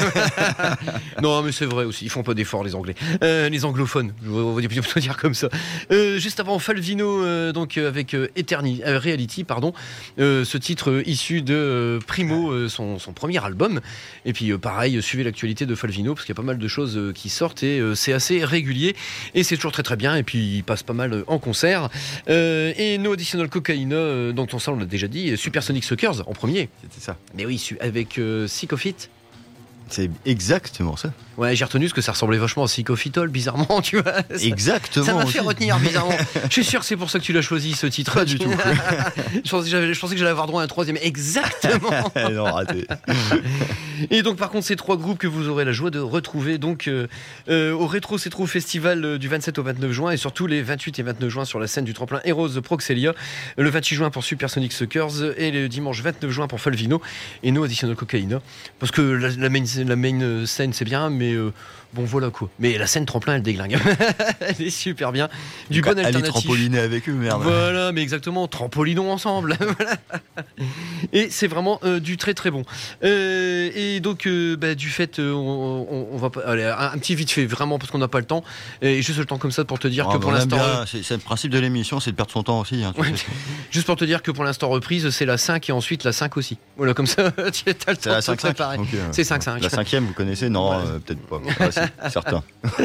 Non, mais c'est vrai aussi, ils font pas d'efforts les Anglais, les anglophones, on va plutôt dire comme ça. Juste avant Falvino, donc avec Reality, pardon, ce titre issu de Primo, son premier album. Et puis pareil, suivez l'actualité de Falvino parce qu'il y a pas mal de choses qui sortent et c'est assez régulier et c'est toujours très très bien. Et puis il passe pas mal en concert. Et No Additional Cocaina, dont on l'a déjà dit, Supersonic Suckers en premier. C'était ça. Mais oui, avec Sick of It. C'est exactement ça. Ouais, j'ai retenu parce que ça ressemblait vachement à Psychophytol, bizarrement, tu vois. Exactement. Ça m'a fait retenir, bizarrement. Je suis sûr que c'est pour ça que tu l'as choisi, ce titre. Pas du tout. je pensais que j'allais avoir droit à un troisième. Exactement. Non, raté. Et donc, par contre, ces trois groupes que vous aurez la joie de retrouver donc au Rétro C'est Trop Festival du 27 au 29 juin et surtout les 28 et 29 juin sur la scène du tremplin Heroes Proxelia, le 28 juin pour Supersonic Suckers et le dimanche 29 juin pour Falvino et No Additional Cocaina. Parce que la main scène, c'est bien, mais bon, voilà quoi. Mais la scène tremplin, elle déglingue. Elle est super bien. Du bon alternatif. Allez trampoliner avec eux, merde. Voilà, mais exactement, trampolinons ensemble. Voilà. Et c'est vraiment du très très bon. Et donc, du fait, on va pas. Allez, un petit vite fait, vraiment, parce qu'on n'a pas le temps. Et juste le temps comme ça pour te dire que pour l'instant. C'est le principe de l'émission, c'est de perdre son temps aussi. Hein, ouais. Juste pour te dire que pour l'instant, reprise, c'est la 5 et ensuite la 5 aussi. Voilà, comme ça, tu as le temps de te préparer. Okay, c'est 5-5. La 5e, vous connaissez? Non, peut-être pas. Certain.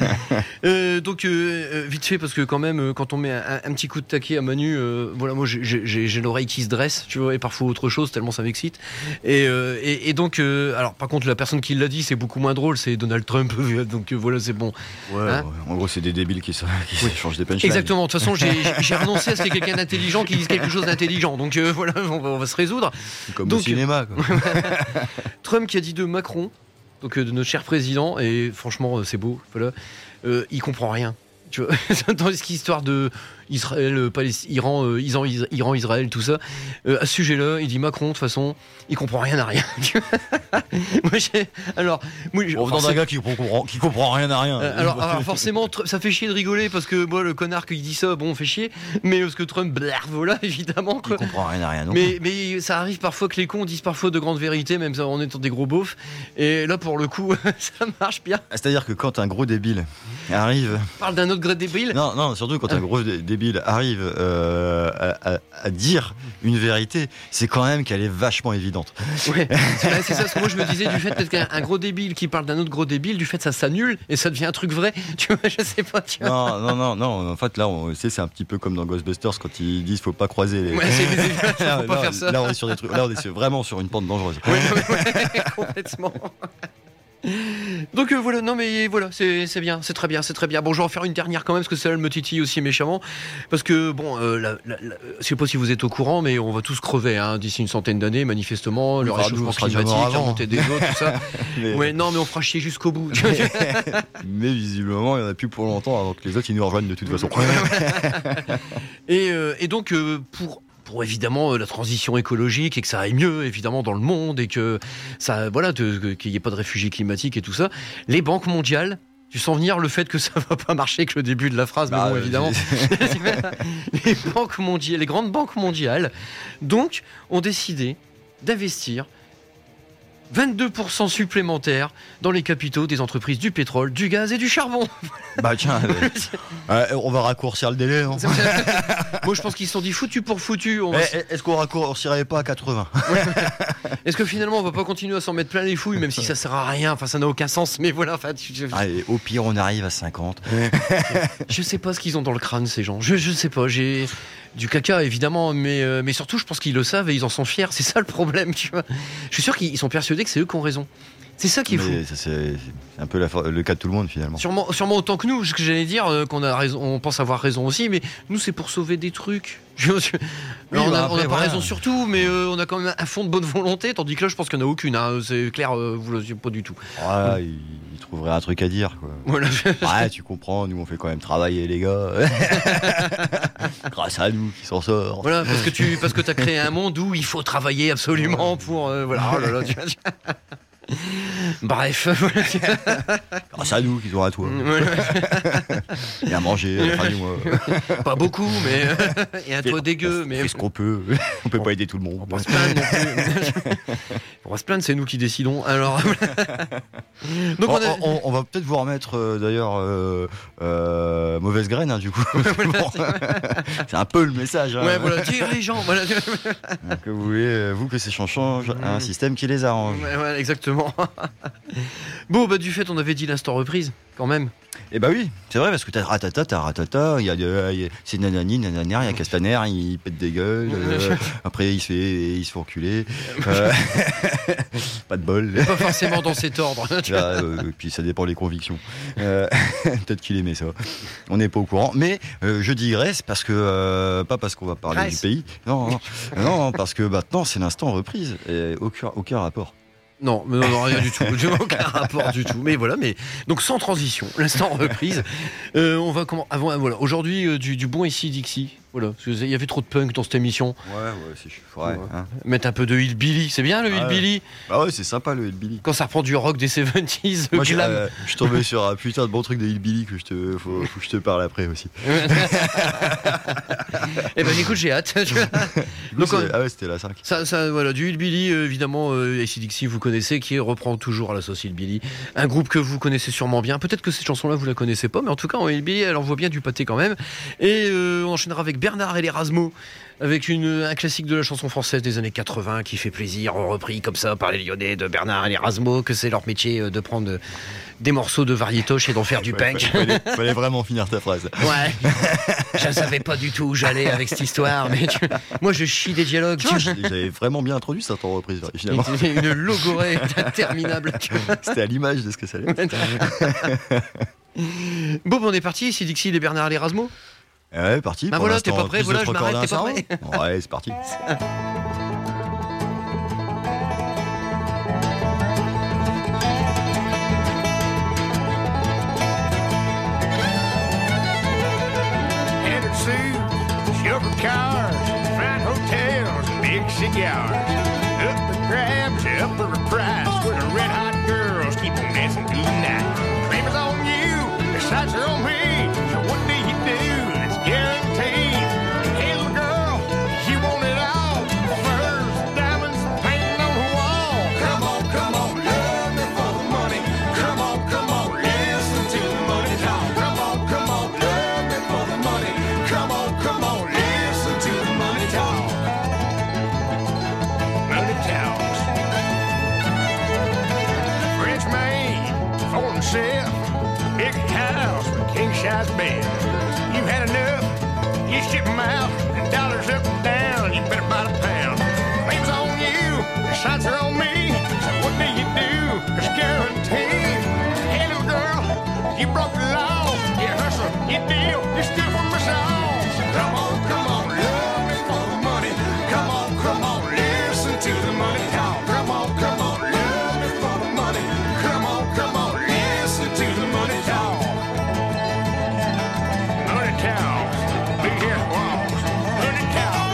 Donc vite fait parce que quand même quand on met un petit coup de taquet à Manu, voilà, moi j'ai l'oreille qui se dresse, tu vois, et parfois autre chose tellement ça m'excite. Et donc alors par contre la personne qui l'a dit c'est beaucoup moins drôle, c'est Donald Trump. Donc voilà, c'est bon. Ouais, hein, ouais. En gros c'est des débiles qui changent des punchlines. Exactement. De toute façon j'ai renoncé à ce qu'il y ait quelqu'un d'intelligent qui dise quelque chose d'intelligent. Donc voilà, on va se résoudre. Comme donc, au cinéma. Quoi. Trump qui a dit de Macron. Donc de notre cher président, et franchement c'est beau, voilà. Il comprend rien, tu vois, dans cette histoire de Israël, Iran, Israël, tout ça. À ce sujet-là, il dit Macron, de toute façon, il comprend rien à rien. On venant d'un gars qui comprend rien à rien. Alors forcément, ça fait chier de rigoler parce que moi, le connard qui dit ça, bon, on fait chier. Mais parce que Trump, voilà, évidemment. Quoi. Il comprend rien à rien. Non. Mais ça arrive parfois que les cons disent parfois de grandes vérités, même en étant des gros beaufs. Et là, pour le coup, ça marche bien. C'est-à-dire que quand un gros débile arrive. Parle d'un autre gros débile. Non, surtout quand un gros débile arrive à dire une vérité, c'est quand même qu'elle est vachement évidente. Ouais, c'est ça. Parce que moi je me disais du fait peut-être qu'un gros débile qui parle d'un autre gros débile, du fait ça s'annule et ça devient un truc vrai. Tu vois, je sais pas. Tu vois. Non. En fait là, c'est un petit peu comme dans Ghostbusters quand ils disent faut pas croiser les. Ouais, faut pas faire ça. Là on est sur des trucs. Là on est vraiment sur une pente dangereuse. Ouais, complètement. Donc voilà, non mais voilà, c'est bien, c'est très bien. Bon, je vais en faire une dernière quand même parce que celle-là me titille aussi méchamment. Parce que bon, je sais pas si vous êtes au courant, mais on va tous crever d'ici une centaine d'années, manifestement. Le réchauffement climatique, la montée des eaux, tout ça. Ouais, non, mais on fera chier jusqu'au bout. Mais visiblement, il n'y en a plus pour longtemps avant que les autres ils nous rejoignent de toute façon. Et donc pour évidemment la transition écologique et que ça aille mieux évidemment dans le monde et que ça qu'il n'y ait pas de réfugiés climatiques et tout ça, les banques mondiales, tu sens venir le fait que ça va pas marcher que le début de la phrase, mais bon évidemment les grandes banques mondiales donc ont décidé d'investir 22% supplémentaires dans les capitaux des entreprises du pétrole, du gaz et du charbon. Bah tiens, on va raccourcir le délai, non? Moi je pense qu'ils se sont dit foutu pour foutu. Est-ce qu'on raccourcirait pas à 80? Est-ce que finalement on va pas continuer à s'en mettre plein les fouilles, même si ça sert à rien, enfin ça n'a aucun sens, mais voilà. Allez, au pire on arrive à 50. Je sais pas ce qu'ils ont dans le crâne ces gens, je sais pas, j'ai du caca évidemment, mais surtout je pense qu'ils le savent et ils en sont fiers, c'est ça le problème, tu vois. Je suis sûr qu'ils sont persuadés que c'est eux qui ont raison. C'est ça qui est fou. Mais ça, c'est un peu le cas de tout le monde finalement. Sûrement autant que nous, ce que j'allais dire, qu'on a raison, on pense avoir raison aussi, mais nous c'est pour sauver des trucs. Alors, on n'a pas raison sur tout, mais on a quand même un fond de bonne volonté, tandis que là je pense qu'il n'y en a aucune. Hein. C'est clair, vous le pas du tout. Ouais, il trouverait un truc à dire. Quoi. Voilà. Ouais, tu comprends, nous on fait quand même travailler les gars. Grâce à nous qui s'en sort. Voilà, parce que tu as créé un monde où il faut travailler absolument pour. Voilà, oh là là, bref, grâce à nous qu'ils ont à toi. Et à manger à la fin du mois. Pas beaucoup, mais et un toit dégueu. Mais ce qu'on peut. On peut pas aider tout le monde. On va se plaindre non plus. On va se plaindre, c'est nous qui décidons. Alors, donc on va peut-être vous remettre d'ailleurs mauvaise graine du coup. C'est un peu le message. Hein. Ouais, voilà, dirigeant. Voilà. Que vous voulez, que ces gens changent un système qui les arrange. Ouais, exactement. Bon, bah du fait, on avait dit l'instant reprise, quand même. Eh bah oui, c'est vrai, parce que t'as ratata, c'est nanani, nanana, il y a Castaner, il pète des gueules, après il se fait enculer. Pas de bol. Pas forcément dans cet ordre. Puis ça dépend des convictions. Peut-être qu'il aimait ça. On n'est pas au courant. Mais je digresse parce que, pas parce qu'on va parler du pays. Non, parce que maintenant c'est l'instant reprise. Et aucun rapport. Non, rien du tout. Aucun rapport du tout. Mais voilà, donc sans transition, l'instant reprise. On va voilà. Aujourd'hui, du bon ici Dixie. Voilà, il y avait trop de punk dans cette émission. Ouais, c'est vrai. Hein. Mettre un peu de Hillbilly, c'est bien le Hillbilly. Bah ouais, c'est sympa le Hillbilly. Quand ça reprend du rock des 70s, moi, glam. Je suis tombé sur un putain de bon truc de Hillbilly que faut que je te parle après aussi. Eh ben écoute, j'ai hâte. Donc, c'était la 5. Ça, voilà, du Hillbilly, évidemment, AC/DC, vous connaissez, qui reprend toujours à la sauce Hillbilly. Un groupe que vous connaissez sûrement bien. Peut-être que cette chanson-là, vous la connaissez pas, mais en tout cas, en Hillbilly, elle envoie bien du pâté quand même. Et on enchaînera avec Bernard et les Rasmo, avec un classique de la chanson française des années 80 qui fait plaisir, repris comme ça par les Lyonnais de Bernard et les Rasmo, que c'est leur métier de prendre des morceaux de variétoche et d'en faire du punk. Fallait vraiment finir ta phrase. Ouais. Je ne savais pas du tout où j'allais avec cette histoire, mais moi je chie des dialogues. J'avais vraiment bien introduit ça en reprise finalement. Une logorée interminable. C'était à l'image de ce que ça allait être. Bon, on est parti, ici Dixie et Bernard et les Rasmo. Ouais, parti. Bah voilà, t'es pas prêt, voilà, je m'arrête, t'es pas prêt. Ouais, c'est parti. Sugar cars, fine hotels, big cigars. Up the grabs, up for a price. Where the red hot girls keep on dancing through the night. Baby's on you, the sights are on me. So what do you do? It's guaranteed. Hey little girl, you want it all. Furs, diamonds, painting on the wall. Come on, love me for the money. Come on, listen to the money talk. Come on, love me for the money. Come on, listen to the money talk. Money talks. French maid, foreign chef, big house with a king-size bed. You had enough, you ship them out, and dollars up and down, you better buy the pound. Name's on you, the shots are on me, so what do you do? It's guaranteed. Hey little girl, you broke the law, you hustle, you deal, you steal from us all. So come on, love me for the money. Come on, listen to the money talk. Come on, love me for the money. Come on, listen to the money talk. Money talk, big hair walls, money talk.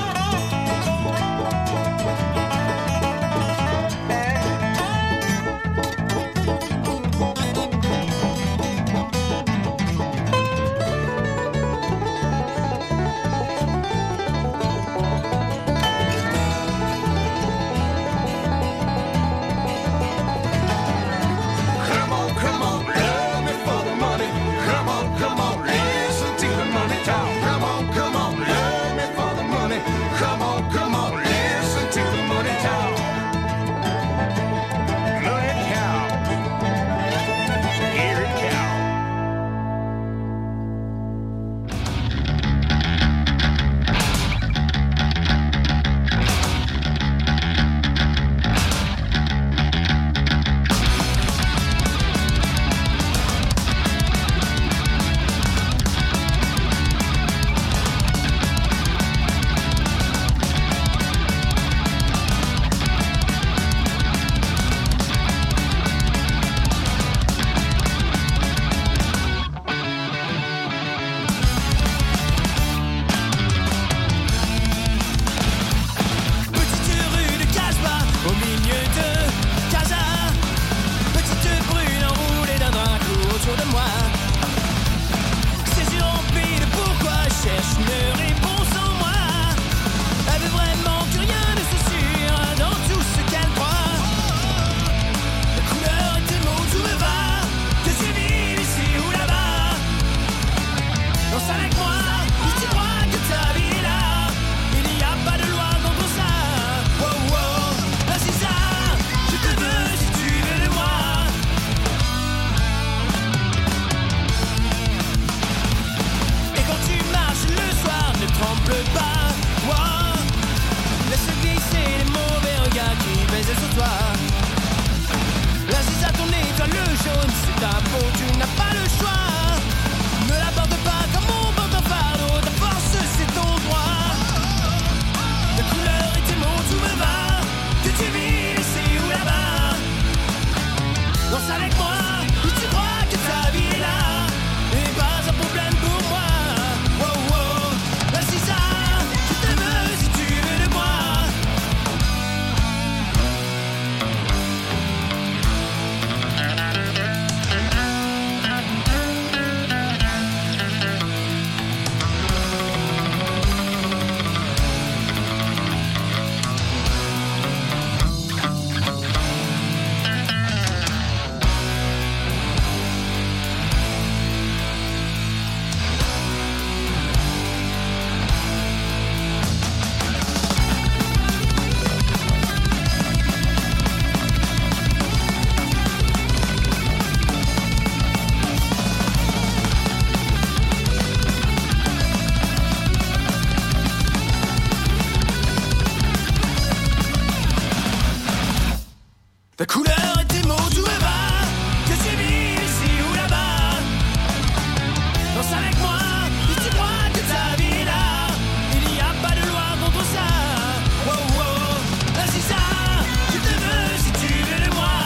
Ta couleur et tes mots, tout me va. Que tu vis ici ou là-bas. Danse avec moi, et tu crois que ta vie est là. Il n'y a pas de loi contre ça. Wow, wow, vas-y ça, je te veux si tu veux de moi.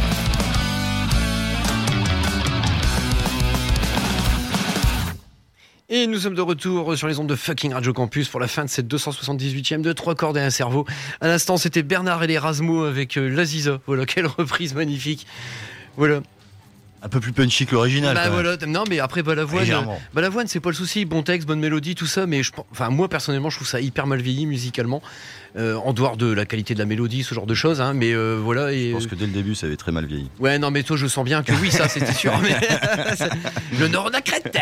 Et nous sommes de retour sur les ondes de fucking Radio Campus pour la fin de cette 278e de 3 cordes et un cerveau. À l'instant, c'était Bernard et les Rasmo avec L'Aziza. Voilà, quelle reprise magnifique. Voilà. Un peu plus punchy que l'original. Bah voilà, non mais après Balavoine, c'est pas le souci, bon texte, bonne mélodie, tout ça, mais moi personnellement je trouve ça hyper mal vieilli musicalement, en dehors de la qualité de la mélodie, ce genre de choses, hein, mais voilà. Et, je pense que dès le début ça avait très mal vieilli. Ouais non mais toi je sens bien que oui ça c'était sûr, mais le Nord de la crête.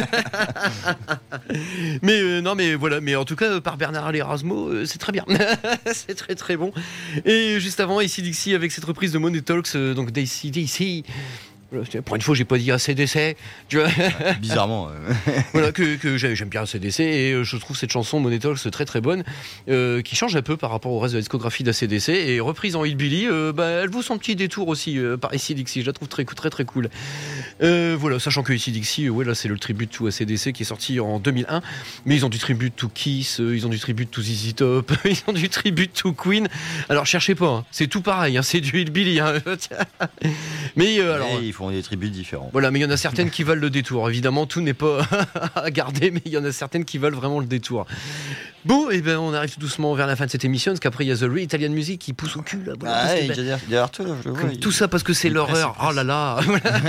Mais non mais voilà, mais en tout cas par Bernard Erasmo, c'est très bien, c'est très très bon. Et juste avant AC/DC avec cette reprise de Money Talks, donc d'AC/DC. Pour une fois, j'ai pas dit AC/DC, tu vois. Bizarrement. Voilà, que j'aime bien AC/DC et je trouve cette chanson Money Talks très très bonne, qui change un peu par rapport au reste de la discographie d'AC/DC et reprise en Hillbilly, elle vaut son petit détour aussi par AC/DC, je la trouve très très cool. Voilà, sachant que AC/DC, ouais, là c'est le tribute to AC/DC qui est sorti en 2001, mais ils ont du tribute to Kiss, ils ont du tribute to ZZ Top, ils ont du tribute to Queen. Alors cherchez pas, hein, c'est tout pareil, hein, c'est du Hillbilly. Hein. Mais alors. Ils font des tribus différents. Voilà, mais il y en a certaines qui valent le détour. Évidemment, tout n'est pas à garder, mais il y en a certaines qui valent vraiment le détour. Bon, et ben on arrive tout doucement vers la fin de cette émission, parce qu'après il y a The Real Italian Music qui pousse au cul là. Voilà, tout ça parce que c'est l'horreur. Oh là là.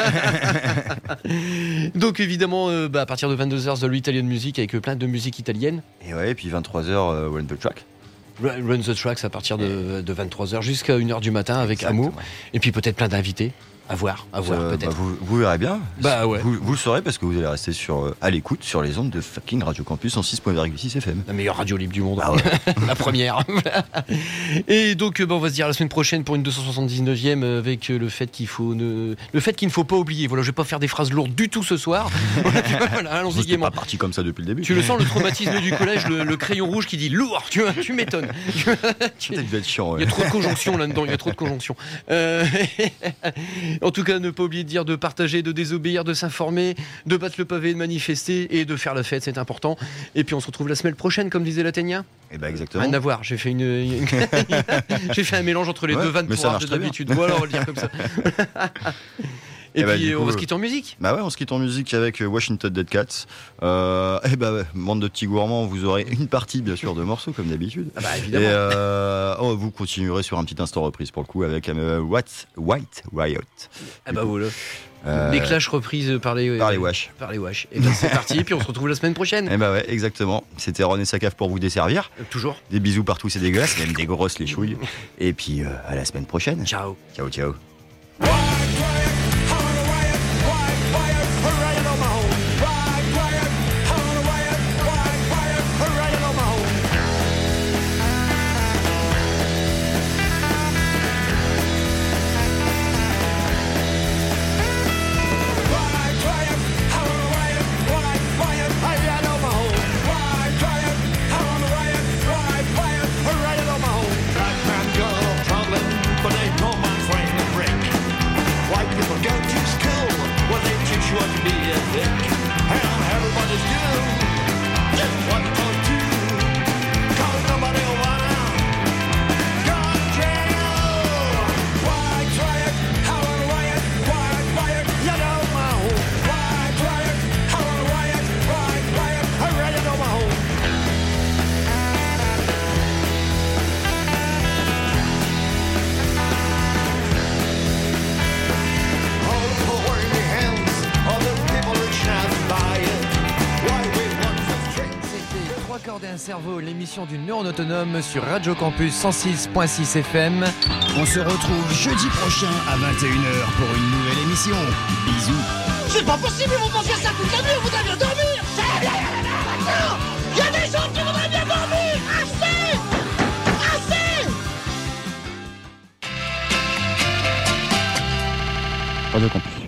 Donc évidemment, à partir de 22h, The Real Italian Music avec plein de musique italienne. Et ouais, et puis 23h, Run the Track. Run the Tracks à partir de 23h jusqu'à 1h du matin avec Amour. Et puis peut-être plein d'invités. À voir peut-être. Vous verrez bien. Bah ouais. Vous le saurez parce que vous allez rester à l'écoute sur les ondes de fucking Radio Campus en 6.6 FM. La meilleure radio libre du monde. Ah ouais. La première. Et donc on va se dire la semaine prochaine pour une 279e avec le fait qu'il ne faut pas oublier. Voilà, je vais pas faire des phrases lourdes du tout ce soir. Voilà, allons-y gaiement. Pas parti comme ça depuis le début. Tu le sens, le traumatisme du collège, le crayon rouge qui dit lourd. Tu m'étonnes. Ça devait être chiant. Ouais. Il y a trop de conjonctions là-dedans. Il y a trop de conjonctions. En tout cas, ne pas oublier de dire, de partager, de désobéir, de s'informer, de battre le pavé, de manifester et de faire la fête, c'est important. Et puis on se retrouve la semaine prochaine, comme disait la Ténia. Et bah exactement. Rien à voir, j'ai fait j'ai fait un mélange entre les deux vannes pour de d'habitude. Voilà, on va le dire comme ça. Et puis du coup, on va se quitter en musique. Bah ouais, on se quitte en musique avec Washington Dead Cats. Bande de petits gourmands, vous aurez une partie bien sûr de morceaux comme d'habitude. Ah bah évidemment. Et vous continuerez sur un petit instant reprise pour le coup avec White Riot. Ah bah voilà. Les Clash reprises par les Wash. Par les Wash. Et ben c'est parti, puis on se retrouve la semaine prochaine. Et bah ouais, exactement. C'était Ron et sa cave pour vous desservir. Toujours. Des bisous partout, c'est dégueulasse, même des grosses les chouilles. Et puis à la semaine prochaine. Ciao. Ciao. L'émission du Neuron Autonome sur Radio Campus 106.6 FM. On se retrouve jeudi prochain à 21h pour une nouvelle émission. Bisous. C'est pas possible, vous mangez ça toute la nuit, vous allez bien dormir. Il y a des gens qui voudraient bien dormir. Assez. Radio Campus.